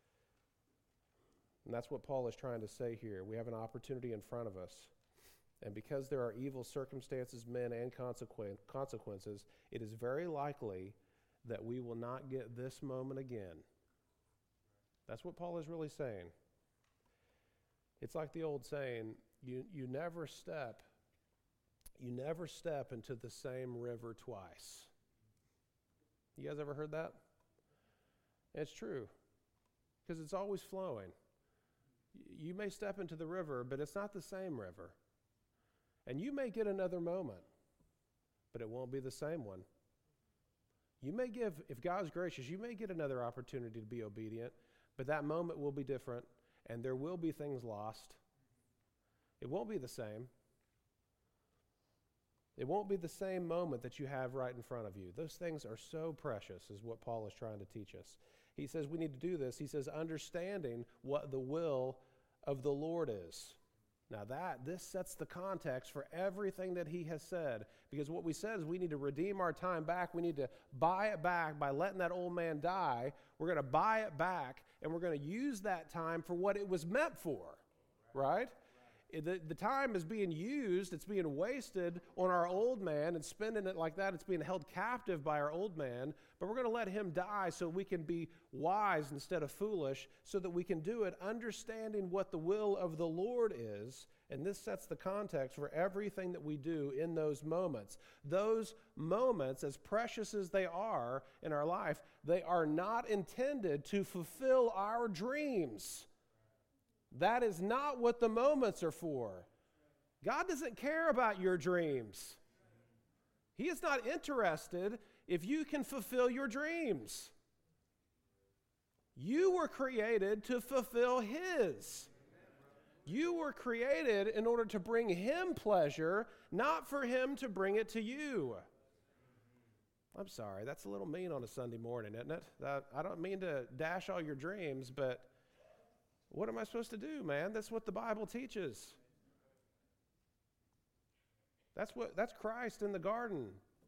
And that's what Paul is trying to say here. We have an opportunity in front of us. And because there are evil circumstances, men, and consequen- consequences, it is very likely that we will not get this moment again. That's what Paul is really saying. It's like the old saying, you, you never step, you never step into the same river twice. You guys ever heard that? It's true, because it's always flowing. You may step into the river, but it's not the same river. And you may get another moment, but it won't be the same one. You may give, if God's gracious, you may get another opportunity to be obedient, but that moment will be different, and there will be things lost. It won't be the same. It won't be the same moment that you have right in front of you. Those things are so precious, is what Paul is trying to teach us. He says we need to do this. He says understanding what the will of the Lord is. Now that, this sets the context for everything that he has said. Because what we said is we need to redeem our time back. We need to buy it back by letting that old man die. We're going to buy it back, and we're going to use that time for what it was meant for, right? The, the time is being used, it's being wasted on our old man and spending it like that. It's being held captive by our old man, but we're going to let him die so we can be wise instead of foolish, so that we can do it understanding what the will of the Lord is. And this sets the context for everything that we do in those moments. Those moments, as precious as they are in our life, they are not intended to fulfill our dreams. That is not what the moments are for. God doesn't care about your dreams. He is not interested if you can fulfill your dreams. You were created to fulfill His. You were created in order to bring Him pleasure, not for Him to bring it to you. I'm sorry, that's a little mean on a Sunday morning, isn't it? That, I don't mean to dash all your dreams, but what am I supposed to do, man? That's what the Bible teaches. That's what that's Christ in the garden.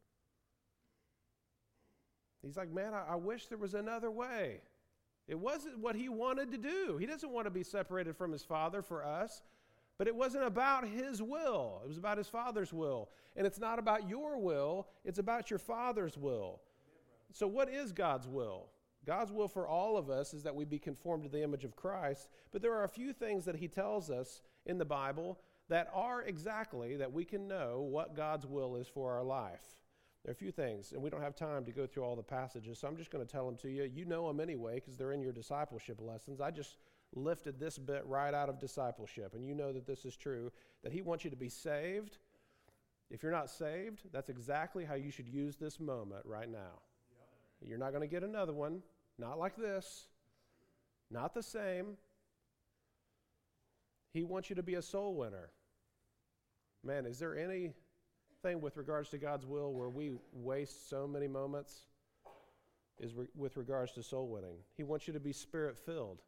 He's like, man, I, I wish there was another way. It wasn't what he wanted to do. He doesn't want to be separated from his Father for us, but it wasn't about his will. It was about his Father's will. And it's not about your will, it's about your Father's will. So what is God's will? God's will for all of us is that we be conformed to the image of Christ, but there are a few things that he tells us in the Bible that are exactly that we can know what God's will is for our life. There are a few things, and we don't have time to go through all the passages, so I'm just going to tell them to you. You know them anyway because they're in your discipleship lessons. I just lifted this bit right out of discipleship, and you know that this is true, that he wants you to be saved. If you're not saved, that's exactly how you should use this moment right now. You're not going to get another one, not like this, not the same. He wants you to be a soul winner. Man, is there anything with regards to God's will where we waste so many moments? Is re- with regards to soul winning. He wants you to be spirit-filled.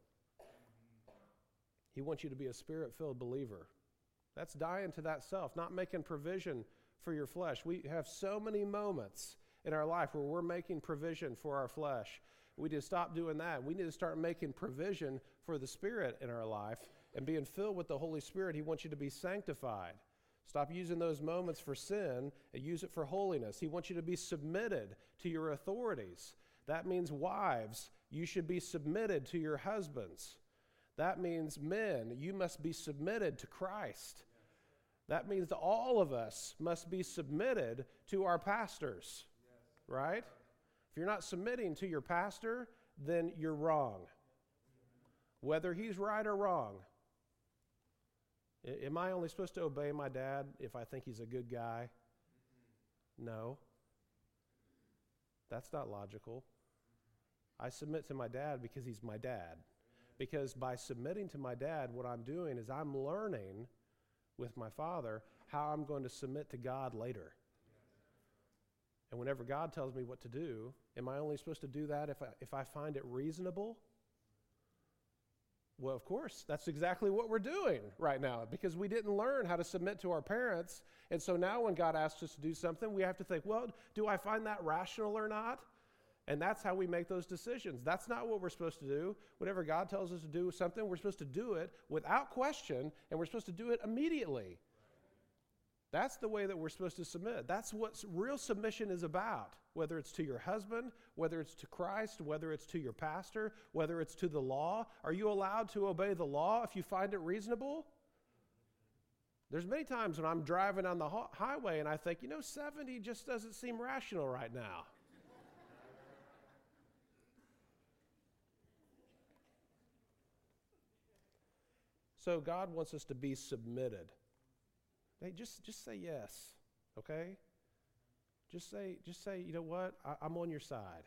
He wants you to be a spirit-filled believer. That's dying to that self, not making provision for your flesh. We have so many moments in our life where we're making provision for our flesh. We need to stop doing that. We need to start making provision for the Spirit in our life and being filled with the Holy Spirit. He wants you to be sanctified. Stop using those moments for sin and use it for holiness. He wants you to be submitted to your authorities. That means wives, you should be submitted to your husbands. That means men, you must be submitted to Christ. That means that all of us must be submitted to our pastors. Right? If you're not submitting to your pastor, then you're wrong. Whether he's right or wrong. I- am I only supposed to obey my dad if I think he's a good guy? No. That's not logical. I submit to my dad because he's my dad. Because by submitting to my dad, what I'm doing is I'm learning with my father how I'm going to submit to God later. And whenever God tells me what to do, am I only supposed to do that if I, if I find it reasonable? Well, of course, that's exactly what we're doing right now because we didn't learn how to submit to our parents. And so now when God asks us to do something, we have to think, well, do I find that rational or not? And that's how we make those decisions. That's not what we're supposed to do. Whenever God tells us to do something, we're supposed to do it without question, and we're supposed to do it immediately. That's the way that we're supposed to submit. That's what real submission is about, whether it's to your husband, whether it's to Christ, whether it's to your pastor, whether it's to the law. Are you allowed to obey the law if you find it reasonable? There's many times when I'm driving on the ho- highway and I think, you know, seventy just doesn't seem rational right now. So God wants us to be submitted. Hey, just, just say yes, okay? Just say, just say, you know what? I, I'm on your side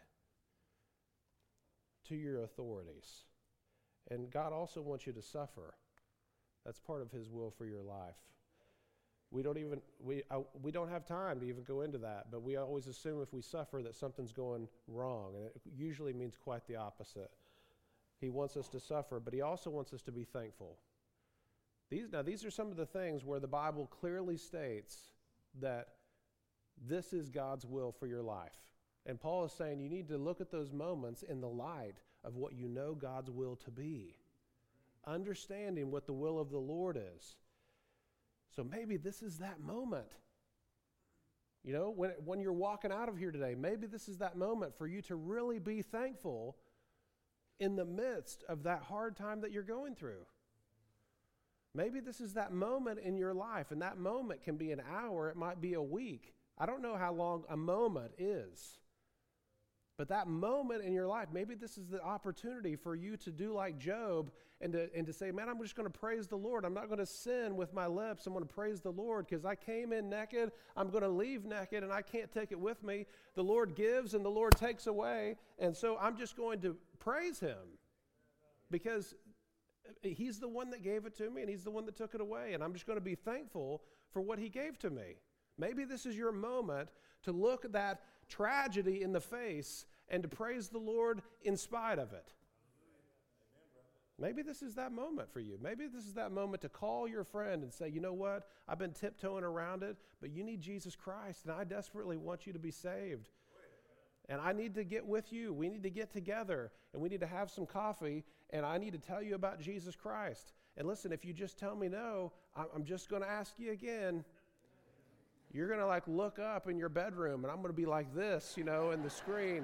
to your authorities. And God also wants you to suffer. That's part of his will for your life. We don't even, we, uh, we don't have time to even go into that, but we always assume if we suffer that something's going wrong, and it usually means quite the opposite. He wants us to suffer, but he also wants us to be thankful. These, now, these are some of the things where the Bible clearly states that this is God's will for your life. And Paul is saying you need to look at those moments in the light of what you know God's will to be, understanding what the will of the Lord is. So maybe this is that moment. You know, when, when you're walking out of here today, maybe this is that moment for you to really be thankful in the midst of that hard time that you're going through. Maybe this is that moment in your life, and that moment can be an hour, it might be a week. I don't know how long a moment is. But that moment in your life, maybe this is the opportunity for you to do like Job and to, and to say, man, I'm just going to praise the Lord. I'm not going to sin with my lips. I'm going to praise the Lord because I came in naked. I'm going to leave naked, and I can't take it with me. The Lord gives and the Lord takes away. And so I'm just going to praise him because he's the one that gave it to me, and he's the one that took it away. And I'm just going to be thankful for what he gave to me. Maybe this is your moment to look at that tragedy in the face and to praise the Lord in spite of it. Maybe this is that moment for you. Maybe this is that moment to call your friend and say, you know what, I've been tiptoeing around it, but you need Jesus Christ, and I desperately want you to be saved. And I need to get with you. We need to get together, and we need to have some coffee, and I need to tell you about Jesus Christ. And listen, if you just tell me no, I'm just going to ask you again. You're going to like look up in your bedroom, and I'm going to be like this, you know, in the screen.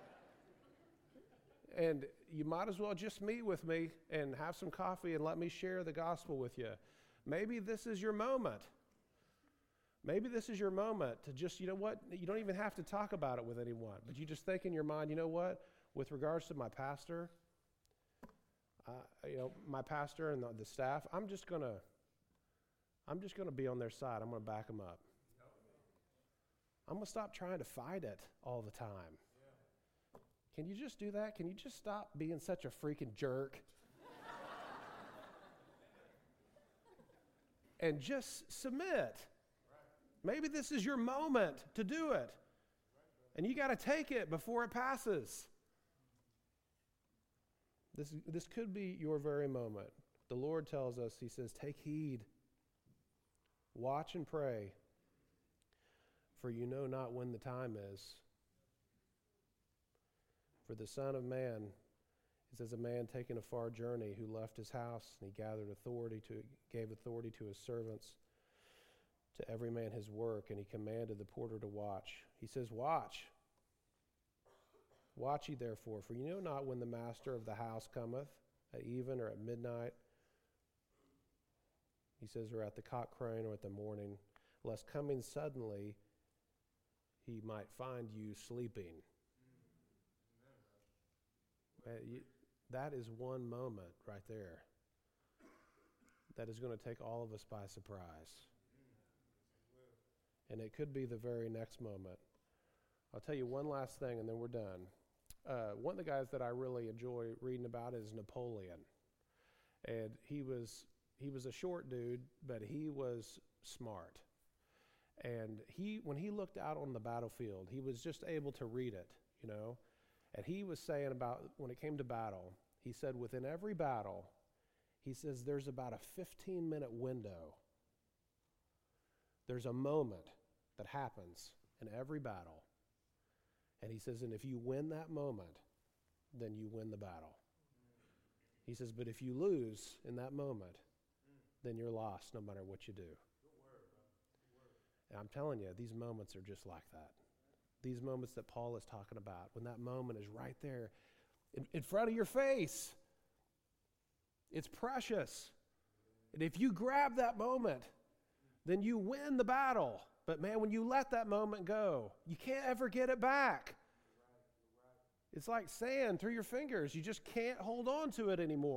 And you might as well just meet with me and have some coffee and let me share the gospel with you. Maybe this is your moment. Maybe this is your moment to just, you know what, you don't even have to talk about it with anyone, but you just think in your mind, you know what, with regards to my pastor, uh, you know, my pastor and the, the staff, I'm just going to, I'm just going to be on their side. I'm going to back them up. I'm going to stop trying to fight it all the time. Yeah. Can you just do that? Can you just stop being such a freaking jerk? And just submit. Right. Maybe this is your moment to do it. Right. And you got to take it before it passes. This, this could be your very moment. The Lord tells us, he says, take heed. Watch and pray. For you know not when the time is. For the Son of Man is as a man taking a far journey who left his house, and he gathered authority to, gave authority to his servants, to every man his work, and he commanded the porter to watch. He says, watch. Watch ye therefore, for you know not when the master of the house cometh, at even or at midnight. He says, or at the cock crowing or at the morning, lest coming suddenly he might find you sleeping. Uh, you, that is one moment right there that is going to take all of us by surprise. And it could be the very next moment. I'll tell you one last thing and then we're done. Uh, one of the guys that I really enjoy reading about is Napoleon. And he was he was a short dude, but he was smart. And he, when he looked out on the battlefield, he was just able to read it, you know. And he was saying about, when it came to battle, he said within every battle, he says there's about a fifteen minute window. There's a moment that happens in every battle. And he says, and if you win that moment, then you win the battle. He says, but if you lose in that moment, then you're lost no matter what you do. And I'm telling you, these moments are just like that. These moments that Paul is talking about, when that moment is right there in, in front of your face. It's precious. And if you grab that moment, then you win the battle. But man, when you let that moment go, you can't ever get it back. It's like sand through your fingers. You just can't hold on to it anymore.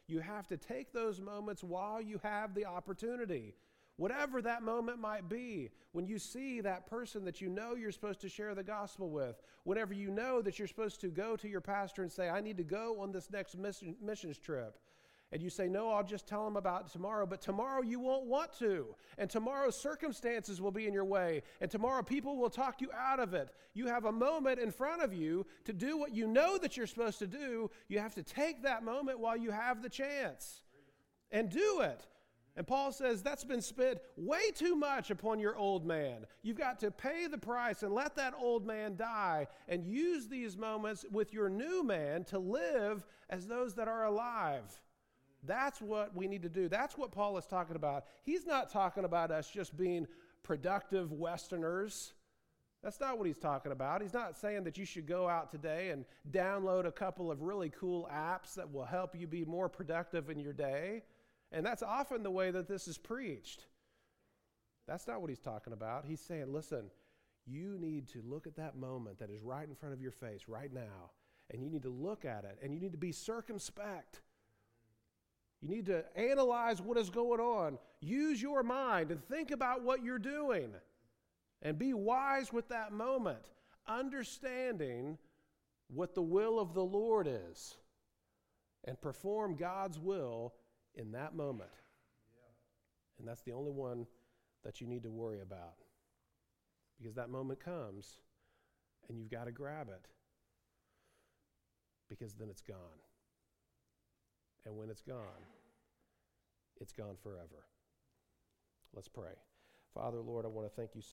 You have to take those moments while you have the opportunity. Whatever that moment might be, when you see that person that you know you're supposed to share the gospel with, whenever you know that you're supposed to go to your pastor and say, I need to go on this next mission, missions trip. And you say, no, I'll just tell them about it tomorrow. But tomorrow you won't want to. And tomorrow circumstances will be in your way. And tomorrow people will talk you out of it. You have a moment in front of you to do what you know that you're supposed to do. You have to take that moment while you have the chance and do it. And Paul says that's been spent way too much upon your old man. You've got to pay the price and let that old man die and use these moments with your new man to live as those that are alive. That's what we need to do. That's what Paul is talking about. He's not talking about us just being productive Westerners. That's not what he's talking about. He's not saying that you should go out today and download a couple of really cool apps that will help you be more productive in your day. And that's often the way that this is preached. That's not what he's talking about. He's saying, listen, you need to look at that moment that is right in front of your face right now, and you need to look at it, and you need to be circumspect. You need to analyze what is going on. Use your mind and think about what you're doing. And be wise with that moment, understanding what the will of the Lord is. And perform God's will in that moment. Yeah. And that's the only one that you need to worry about. Because that moment comes, and you've got to grab it. Because then it's gone. And when it's gone, it's gone forever. Let's pray. Father, Lord, I want to thank you